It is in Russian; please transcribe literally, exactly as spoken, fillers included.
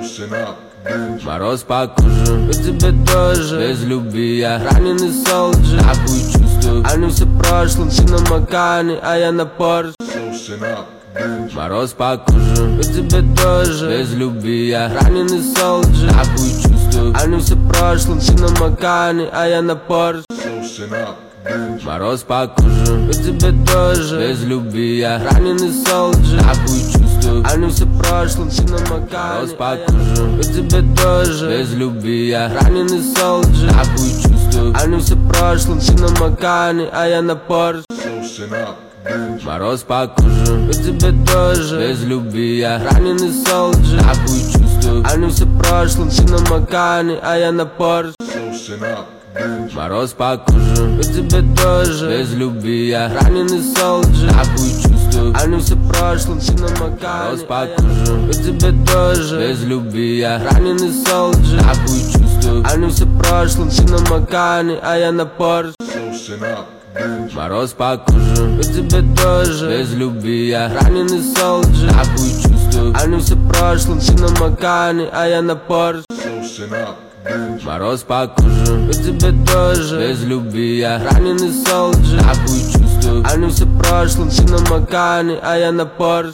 Мороз по коже, и тебе тоже. Без любви я раненый солджер. Нахуй чувствую, они все в прошлом. Ты на Макане, а я на Порше. Мороз по коже, и тебе тоже. Без любви я раненый солджер. Нахуй чувствую, они все в прошлом. Ты на Макане, а я на Порше. Мороз по коже, и тебе тоже. Без любви я раненый солджер. Нахуй чувствую, они все в прошлом. Ты на Макане, а я на Порше. И тебе тоже. Без любви я раненый солджер. Нахуй чувствую, они все в прошлом. Ты на Макане, а я на Порше. Мороз по коже, и тебе тоже. Без любви я раненый солджер. Нахуй чувствую, они все в прошлом. Ты на Макане, а я на Порше. Мороз по коже, и тебе тоже. Без любви я раненый солджер. Нахуй чувствую, они все в прошлом. Ты на Макане, а я на Порше. И тебе тоже. Без любви я раненый солджер. Нахуй чувствую, они все в прошлом. Ты на Макане, а я на Порше. Мороз по коже, и тебе тоже. Без любви я раненый солджер. Нахуй чувствую, они все в прошлом. Ты на Макане, а я на Порше. Мороз по коже, и тебе тоже. Без любви я раненый солджер. Нахуй чувствую, они все в прошлом. Ты на Макане, а я на Порше.